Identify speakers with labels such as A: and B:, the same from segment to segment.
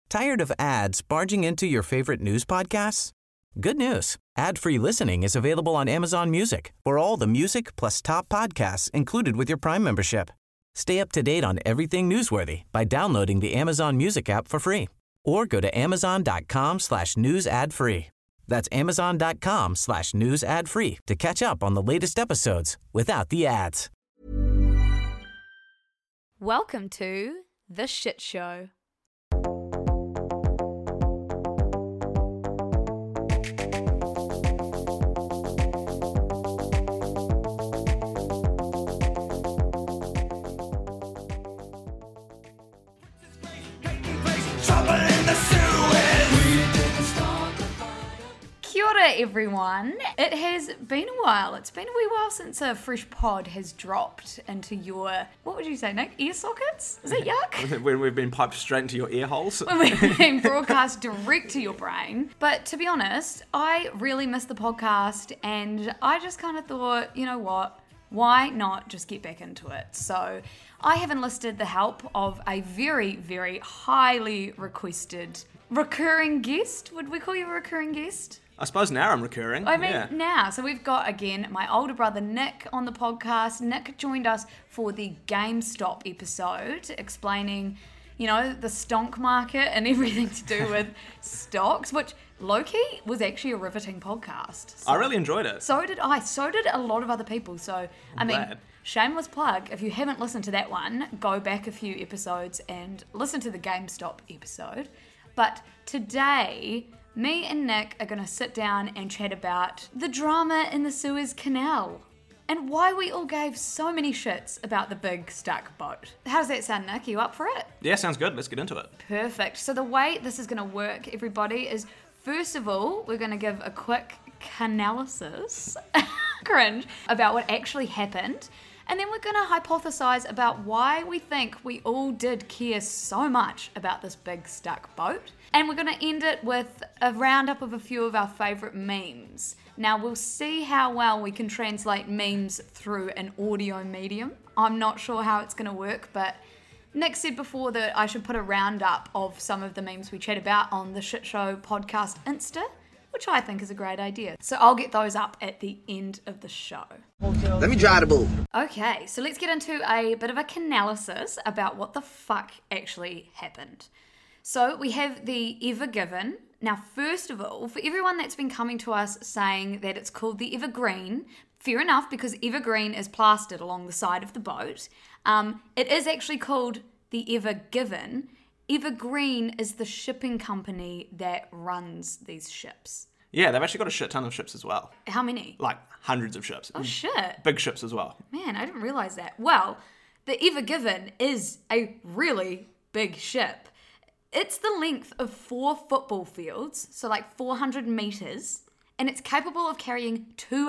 A: Tired of ads barging into your favorite news podcasts? Good news. Ad-free listening is available on Amazon Music for all the music plus top podcasts included with your Prime membership. Stay up to date on everything newsworthy by downloading the Amazon Music app for free or go to amazon.com/news ad free. That's amazon.com/news ad free to catch up on the latest episodes without the ads.
B: Welcome to The Shit Show. Kia ora, everyone. It has been a while. It's been a wee while since a fresh pod has dropped into your, what would you say, Nick? Ear sockets? Is it yuck?
C: When we've been piped straight into your ear holes.
B: When we've been broadcast direct to your brain. But to be honest, I really miss the podcast and I just kind of thought, you know what? Why not just get back into it? So I have enlisted the help of a very, very highly requested recurring guest. Would we call you a recurring guest?
C: I suppose now I'm recurring.
B: I mean,
C: yeah.
B: now. So we've got, again, my older brother Nick on the podcast. Nick joined us for the GameStop episode, explaining, you know, the stonk market and everything to do with stocks, which low-key was actually a riveting podcast. So,
C: I really enjoyed it.
B: So did I. So did a lot of other people. So, I mean,
C: glad.
B: shameless plug. If you haven't listened to that one, go back a few episodes and listen to the GameStop episode. But today, me and Nick are going to sit down and chat about the drama in the Suez Canal and why we all gave so many shits about the big stuck boat. How does that sound, Nick? Are you up for it?
C: Yeah, sounds good. Let's get into it.
B: Perfect. So the way this is going to work, everybody, is first of all, we're going to give a quick canalysis, cringe, about what actually happened. And then we're going to hypothesize about why we think we all did care so much about this big stuck boat. And we're going to end it with a roundup of a few of our favourite memes. Now, we'll see how well we can translate memes through an audio medium. I'm not sure how it's going to work, but Nick said before that I should put a roundup of some of the memes we chat about on the Shit Show podcast Insta, which I think is a great idea. So I'll get those up at the end of the show.
D: Let me dry the boot.
B: Okay, so let's get into a bit of a canalysis about what the fuck actually happened. So we have the Ever Given. Now, first of all, for everyone that's been coming to us saying that it's called the Evergreen, fair enough, because Evergreen is plastered along the side of the boat. It is actually called the Ever Given. Evergreen is the shipping company that runs these ships.
C: Yeah, they've actually got a shit ton of ships as well.
B: How many?
C: Like hundreds of ships.
B: Oh, shit.
C: Big ships as well.
B: Man, I didn't realize that. Well, the Ever Given is a really big ship. It's the length of 4 football fields, so like 400 meters, and it's capable of carrying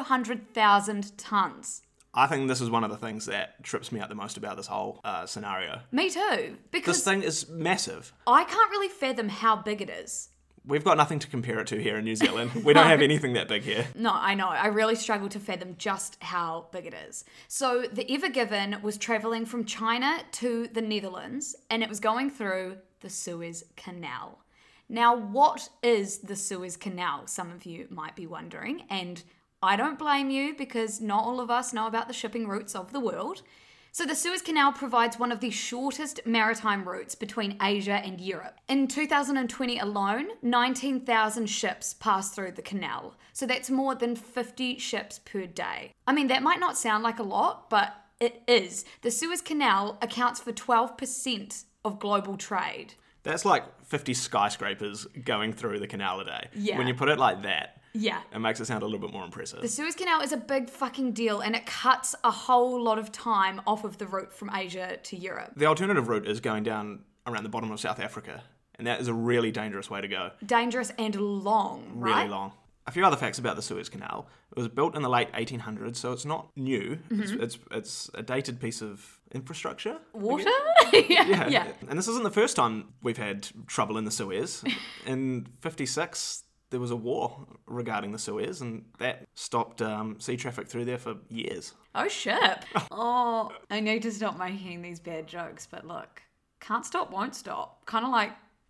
B: 200,000 tons.
C: I think this is one of the things that trips me out the most about this whole scenario.
B: Me too, because
C: This thing is massive.
B: I can't really fathom how big it is.
C: We've got nothing to compare it to here in New Zealand. We don't have anything that big here.
B: No, I know. I really struggle to fathom just how big it is. So the Ever Given was travelling from China to the Netherlands, and it was going through the Suez Canal. Now, what is the Suez Canal? Some of you might be wondering, and I don't blame you because not all of us know about the shipping routes of the world. So the Suez Canal provides one of the shortest maritime routes between Asia and Europe. In 2020 alone, 19,000 ships passed through the canal. So that's more than 50 ships per day. I mean, that might not sound like a lot, but it is. The Suez Canal accounts for 12% of global trade.
C: That's like 50 skyscrapers going through the canal a day.
B: Yeah.
C: When you put it like that,
B: Yeah.
C: it makes it sound a little bit more impressive.
B: The Suez Canal is a big fucking deal and it cuts a whole lot of time off of the route from Asia to Europe.
C: The alternative route is going down around the bottom of South Africa, and that is a really dangerous way to go.
B: Dangerous and long, right?
C: Really long. A few other facts about the Suez Canal. It was built in the late 1800s, so it's not new.
B: Mm-hmm.
C: It's a dated piece of infrastructure.
B: Water?
C: Yeah. And this isn't the first time we've had trouble in the Suez. In 56, there was a war regarding the Suez, and that stopped sea traffic through there for years.
B: Oh, shit. Oh, I need to stop making these bad jokes, but look, can't stop, won't stop. Kind of like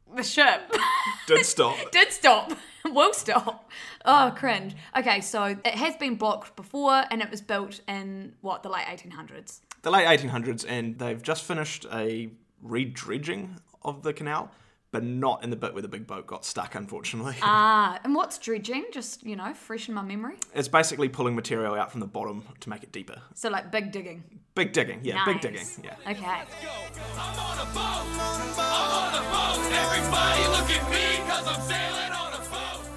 B: The ship.
C: Did stop.
B: Did stop. Will stop. Oh, cringe. Okay, so it has been blocked before, and it was built in, the late 1800s?
C: The late 1800s, and they've just finished a re-dredging of the canal, but not in the bit where the big boat got stuck, unfortunately.
B: And what's dredging? Just, freshen my memory.
C: It's basically pulling material out from the bottom to make it deeper.
B: So like big digging.
C: Big digging, yeah,
B: Nice.
C: big digging, yeah.
B: Okay.
D: I'm on a boat. I'm on a boat. Everybody look at me because I'm sailing on a boat.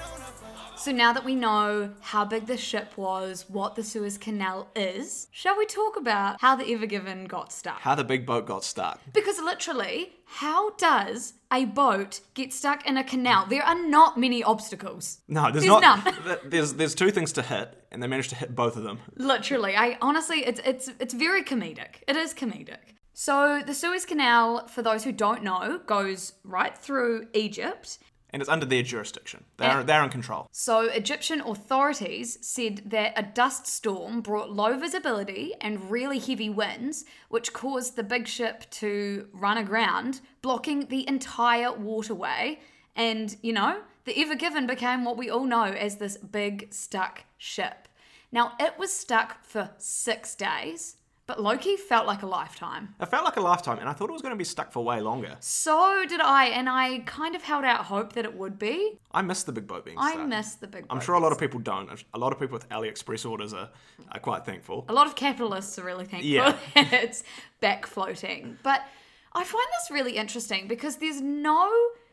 B: So now that we know how big the ship was, what the Suez Canal is, shall we talk about how the Ever Given got stuck?
C: How the big boat got stuck.
B: Because literally, how does a boat get stuck in a canal? There are not many obstacles.
C: No, there's
B: There's
C: not.
B: none.
C: There's two things to hit, and they managed to hit both of them.
B: Literally, it's very comedic. It is comedic. So the Suez Canal, for those who don't know, goes right through Egypt.
C: And it's under their jurisdiction. They're in control.
B: So Egyptian authorities said that a dust storm brought low visibility and really heavy winds, which caused the big ship to run aground, blocking the entire waterway. And, the Ever Given became what we all know as this big stuck ship. Now, it was stuck for 6 days, but low-key felt like a lifetime.
C: It felt like a lifetime, and I thought it was going to be stuck for way longer.
B: So did I, and I kind of held out hope that it would be.
C: I missed the big boat being stuck.
B: I missed the big boat.
C: I'm sure a lot of people don't. A lot of people with AliExpress orders are quite thankful.
B: A lot of capitalists are really thankful
C: Yeah.
B: that it's back floating. But I find this really interesting because there's no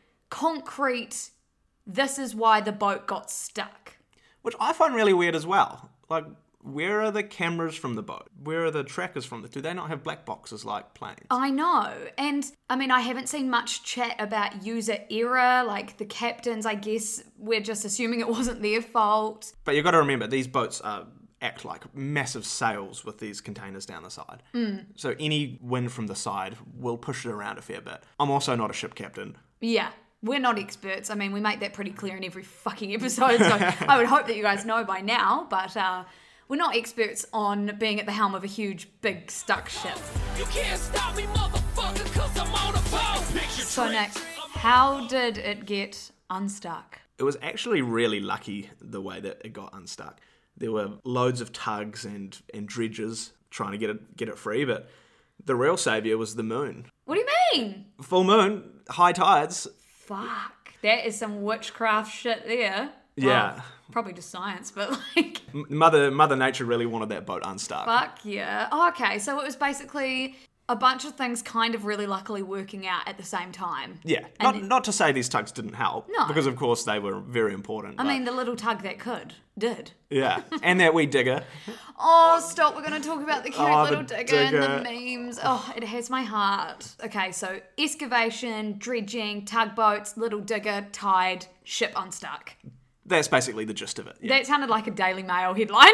B: concrete, this is why the boat got stuck.
C: Which I find really weird as well. Like, where are the cameras from the boat? Where are the trackers from? Do they not have black boxes like planes?
B: I know. And I haven't seen much chat about user error, like the captains, I guess we're just assuming it wasn't their fault.
C: But you've got to remember, these boats act like massive sails with these containers down the side. So any wind from the side will push it around a fair bit. I'm also not a ship captain.
B: Yeah. We're not experts. We make that pretty clear in every fucking episode, so I would hope that you guys know by now, but we're not experts on being at the helm of a huge, big, stuck ship.
D: You can't stop me, motherfucker, cause I'm on a boat. Picture
B: So
D: trick.
B: next, how did it get unstuck?
C: It was actually really lucky the way that it got unstuck. There were loads of tugs and dredges trying to get it free, but the real saviour was the moon.
B: What do you mean?
C: Full moon, high tides.
B: Fuck. That is some witchcraft shit there.
C: Yeah.
B: Well, probably just science, but like...
C: Mother Nature really wanted that boat unstuck.
B: Fuck yeah. Oh, okay, so it was basically a bunch of things kind of really luckily working out at the same time.
C: Yeah,
B: And
C: not to say these tugs didn't help.
B: No.
C: Because of course they were very important.
B: I mean, the little tug that did.
C: Yeah, and that wee digger.
B: Oh, stop. We're going to talk about the cute
C: Oh,
B: little
C: the
B: digger and
C: digger.
B: the memes. Oh, it has my heart. Okay, so excavation, dredging, tugboats, little digger, tide, ship unstuck.
C: That's basically the gist of it. Yeah,
B: That sounded like a Daily Mail headline.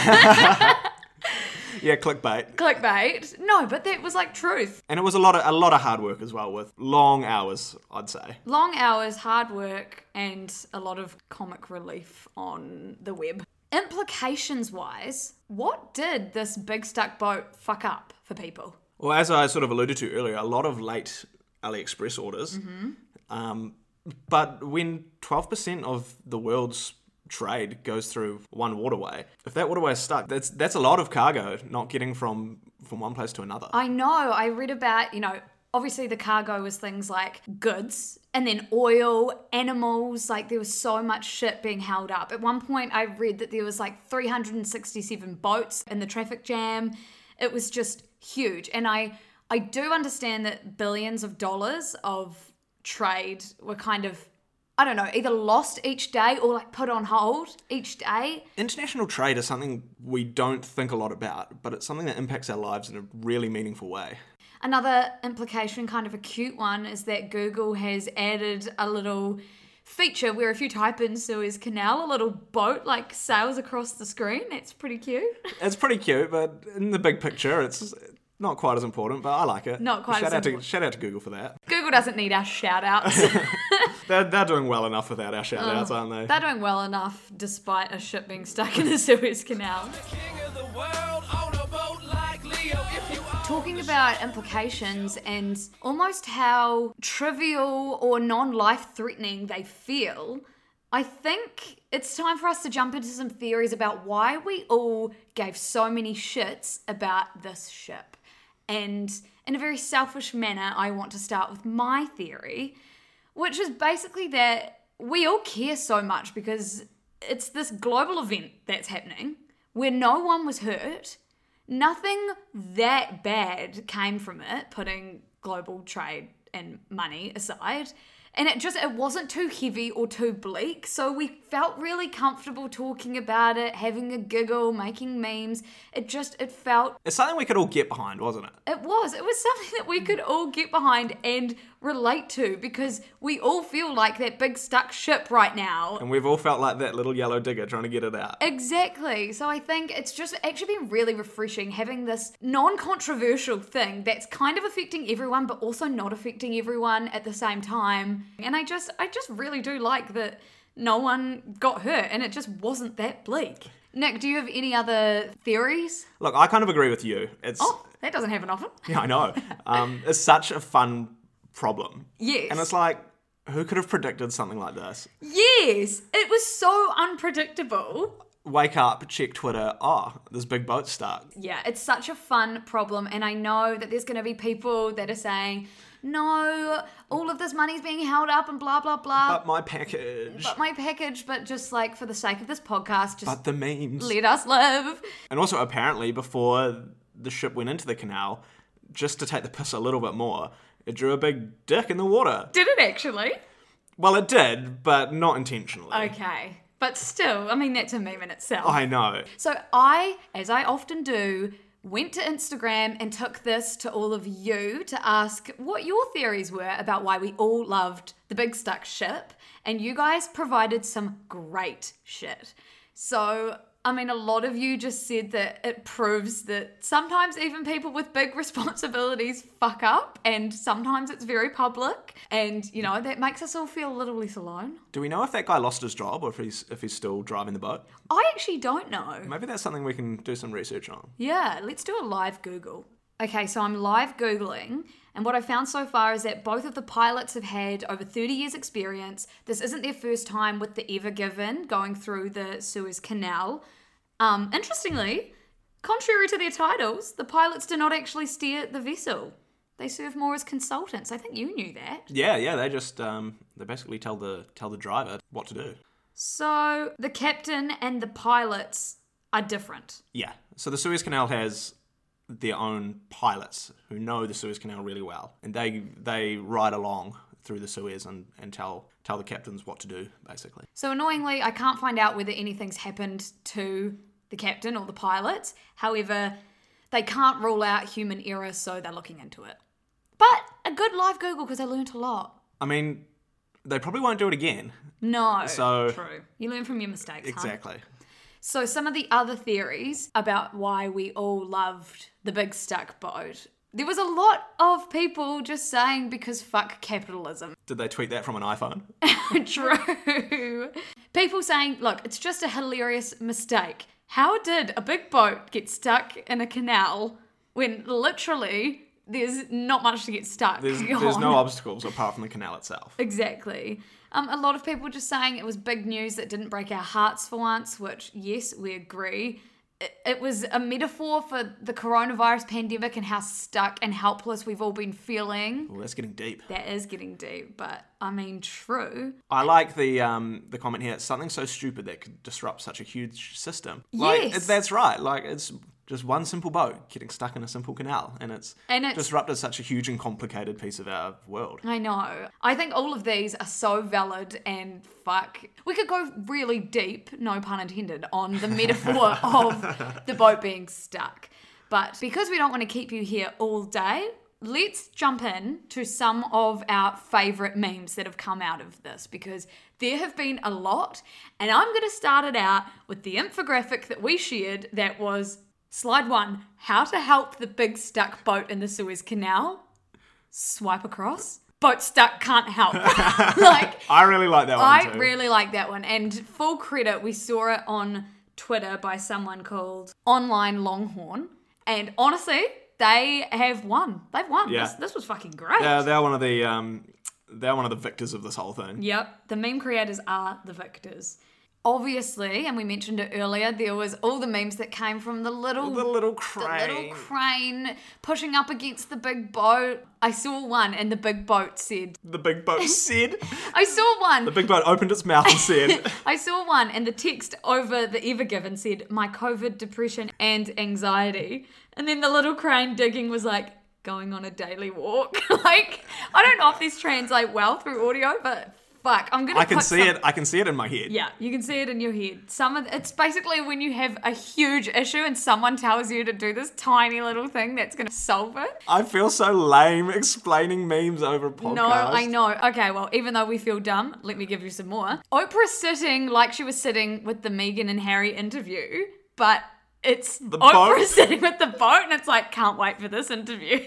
C: yeah, clickbait.
B: Clickbait. No, but that was like truth.
C: And it was a lot of hard work as well, with long hours, I'd say.
B: Long hours, hard work, and a lot of comic relief on the web. Implications-wise, what did this big stuck boat fuck up for people?
C: Well, as I sort of alluded to earlier, a lot of late AliExpress orders. But when 12% of the world's trade goes through one waterway, if that waterway is stuck, that's a lot of cargo not getting from one place to another.
B: I know. I read about, obviously the cargo was things like goods and then oil, animals, like there was so much shit being held up. At one point I read that there was like 367 boats in the traffic jam. It was just huge. And I do understand that billions of dollars of trade were kind of, I don't know, either lost each day or like put on hold each day.
C: International trade is something we don't think a lot about, but it's something that impacts our lives in a really meaningful way.
B: Another implication, kind of a cute one, is that Google has added a little feature where if you type in Suez Canal, a little boat like sails across the screen. It's pretty cute.
C: It's pretty cute, but in the big picture, it's not quite as important, but I like it.
B: Not quite as important.
C: Shout out to Google for that.
B: Google doesn't need our shout outs.
C: They're doing well enough without our shout outs, aren't they?
B: They're doing well enough despite a ship being stuck in the Suez Canal.
D: King of the world on a boat like Leo. If you are
B: Talking about implications and almost how trivial or non-life-threatening they feel, I think it's time for us to jump into some theories about why we all gave so many shits about this ship. And in a very selfish manner, I want to start with my theory, which is basically that we all care so much because it's this global event that's happening where no one was hurt. Nothing that bad came from it, putting global trade and money aside. And it wasn't too heavy or too bleak. So we felt really comfortable talking about it, having a giggle, making memes. It felt...
C: It's something we could all get behind, wasn't it?
B: It was something that we could all get behind and relate to because we all feel like that big stuck ship right now.
C: And we've all felt like that little yellow digger trying to get it out.
B: Exactly. So I think it's just actually been really refreshing having this non-controversial thing that's kind of affecting everyone but also not affecting everyone at the same time. And I just really do like that no one got hurt and it just wasn't that bleak. Nick, do you have any other theories?
C: Look, I kind of agree with you.
B: Oh, that doesn't happen often.
C: Yeah, I know. It's such a fun problem.
B: Yes.
C: And it's like, who could have predicted something like this?
B: Yes. It was so unpredictable.
C: Wake up, check Twitter, this big boat's stuck.
B: Yeah, it's such a fun problem. And I know that there's going to be people that are saying, no, all of this money's being held up and blah, blah, blah.
C: But my package.
B: But just like for the sake of this podcast, just
C: But the memes.
B: let us live.
C: And also, apparently, before the ship went into the canal, just to take the piss a little bit more, it drew a big dick in the water.
B: Did it actually?
C: Well, it did, but not intentionally.
B: Okay. But still, I mean, that's a meme in itself.
C: I know.
B: So I, as I often do, went to Instagram and took this to all of you to ask what your theories were about why we all loved the big stuck ship. And you guys provided some great shit. So, I mean, a lot of you just said that it proves that sometimes even people with big responsibilities fuck up and sometimes it's very public. And, you know, that makes us all feel a little less alone.
C: Do we know if that guy lost his job or if he's still driving the boat?
B: I actually don't know.
C: Maybe that's something we can do some research on.
B: Yeah, let's do a live Google. Okay, so I'm live Googling, and what I found so far is that both of the pilots have had over 30 years experience. This isn't their first time with the Ever Given going through the Suez Canal. Interestingly, contrary to their titles, the pilots do not actually steer the vessel. They serve more as consultants. I think you knew that.
C: Yeah, they just they basically tell the driver what to do.
B: So the captain and the pilots are different.
C: Yeah. So the Suez Canal has their own pilots who know the Suez Canal really well, and they ride along through the Suez and tell the captains what to do, basically.
B: So annoyingly, I can't find out whether anything's happened to the captain or the pilots. However, they can't rule out human error, so they're looking into it. But a good live Google because I learnt a lot.
C: I mean, they probably won't do it again.
B: No.
C: So
B: true. You learn from your mistakes,
C: Exactly.
B: Huh? So some of the other theories about why we all loved the big stuck boat. There was a lot of people just saying because fuck capitalism.
C: Did they tweet that from an iPhone?
B: True. People saying, look, it's just a hilarious mistake. How did a big boat get stuck in a canal when literally there's not much to get stuck
C: There's
B: on?
C: no obstacles apart from the canal itself.
B: Exactly. A lot of people just saying it was big news that didn't break our hearts for once, which, yes, we agree. It was a metaphor for the coronavirus pandemic and how stuck and helpless we've all been feeling.
C: Well, that's getting deep.
B: That is getting deep, but I mean, true.
C: I like the comment here. It's something so stupid that could disrupt such a huge system.
B: Yes.
C: That's right. Like, it's just one simple boat getting stuck in a simple canal, and it's disrupted such a huge and complicated piece of our world.
B: I know. I think all of these are so valid and fuck. We could go really deep, no pun intended, on the metaphor of the boat being stuck. But because we don't want to keep you here all day, let's jump in to some of our favourite memes that have come out of this, because there have been a lot, and I'm going to start it out with the infographic that we shared that was slide 1, how to help the big stuck boat in the Suez Canal. Swipe across. Boat stuck, can't help.
C: I really like that one too.
B: I really like that one. And full credit, we saw it on Twitter by someone called Online Longhorn. And honestly, they have won. They've won.
C: Yeah.
B: This was fucking great.
C: They're one of the victors of this whole thing.
B: Yep, the meme creators are the victors. Obviously, and we mentioned it earlier, there was all the memes that came from the little crane pushing up against the big boat. I saw one and the big boat said...
C: The big boat said...
B: I saw one.
C: The big boat opened its mouth and said...
B: I saw one and the text over the Ever Given said, my COVID, depression and anxiety. And then the little crane digging was like, going on a daily walk. Like, I don't know if this translates well through audio, but... Fuck, I'm gonna.
C: I can see it in my head.
B: Yeah, you can see it in your head. It's basically when you have a huge issue and someone tells you to do this tiny little thing that's gonna solve it.
C: I feel so lame explaining memes over a podcast.
B: No, I know. Okay, well, even though we feel dumb, let me give you some more. Oprah sitting like she was sitting with the Meghan and Harry interview, but it's
C: the
B: Oprah
C: boat.
B: sitting with the boat, and it's like, can't wait for this interview.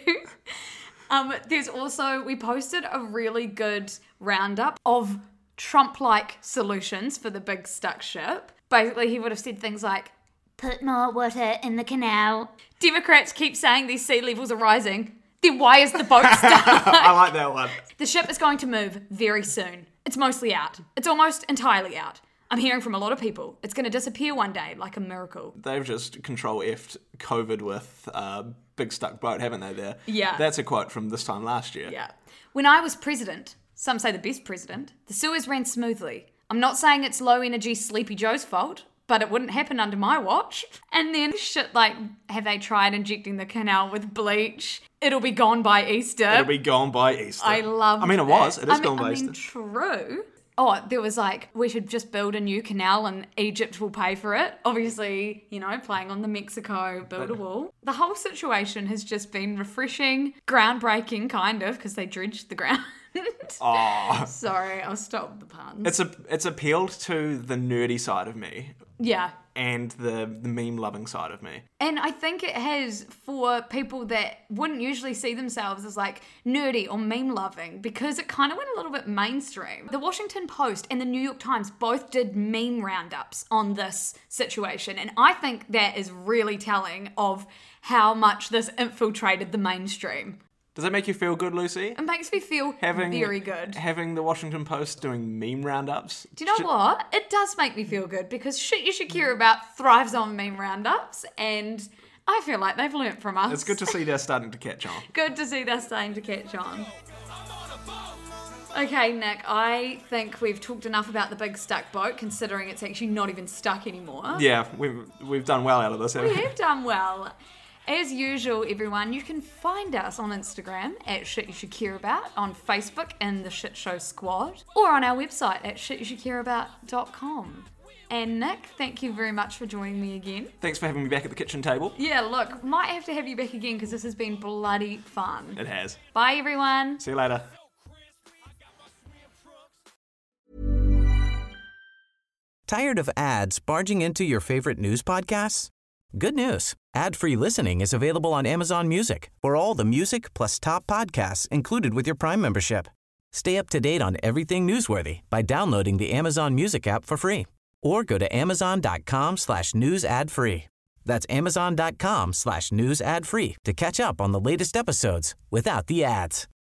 B: There's also, we posted a really good roundup of Trump-like solutions for the big stuck ship. Basically, he would have said things like, put more water in the canal. Democrats keep saying these sea levels are rising. Then why is the boat stuck?
C: I like that one.
B: The ship is going to move very soon. It's mostly out. It's almost entirely out. I'm hearing from a lot of people. It's going to disappear one day like a miracle.
C: They've just control F'd COVID with big stuck boat, haven't they, there?
B: Yeah.
C: That's a quote from this time last year.
B: Yeah. When I was president, some say the best president, the Suez ran smoothly. I'm not saying it's low energy Sleepy Joe's fault, but it wouldn't happen under my watch. And then shit like, have they tried injecting the canal with bleach? It'll be gone by Easter.
C: It'll be gone by Easter.
B: I love
C: I mean, it
B: that.
C: was. It is gone by Easter.
B: True. Oh, there was like, we should just build a new canal and Egypt will pay for it. Obviously, playing on the Mexico build a wall. The whole situation has just been refreshing, groundbreaking kind of, because they dredged the ground.
C: Oh.
B: Sorry, I'll stop the puns.
C: It's appealed to the nerdy side of me
B: Yeah.
C: and the meme-loving side of me.
B: And I think it has for people that wouldn't usually see themselves as like nerdy or meme-loving because it kind of went a little bit mainstream. The Washington Post and the New York Times both did meme roundups on this situation. And I think that is really telling of how much this infiltrated the mainstream.
C: Does that make you feel good, Lucy?
B: It makes me feel very good.
C: Having the Washington Post doing meme roundups.
B: Do you know what? It does make me feel good because shit you should care about thrives on meme roundups and I feel like they've learnt from us.
C: It's good to see they're starting to catch on.
B: Good to see they're starting to catch on. Okay, Nick, I think we've talked enough about the big stuck boat considering it's actually not even stuck anymore.
C: Yeah, we've done well out of this, haven't
B: We have done well. As usual, everyone, you can find us on Instagram at Shit You Should Care About, on Facebook in the Shit Show Squad, or on our website at shityousshouldcareabout.com. And Nick, thank you very much for joining me again.
C: Thanks for having me back at the kitchen table.
B: Yeah, look, might have to have you back again because this has been bloody fun.
C: It has.
B: Bye, everyone.
C: See you later.
A: Tired of ads barging into your favorite news podcasts? Good news. Ad-free listening is available on Amazon Music for all the music plus top podcasts included with your Prime membership. Stay up to date on everything newsworthy by downloading the Amazon Music app for free or go to amazon.com/news ad free. That's amazon.com/news ad free to catch up on the latest episodes without the ads.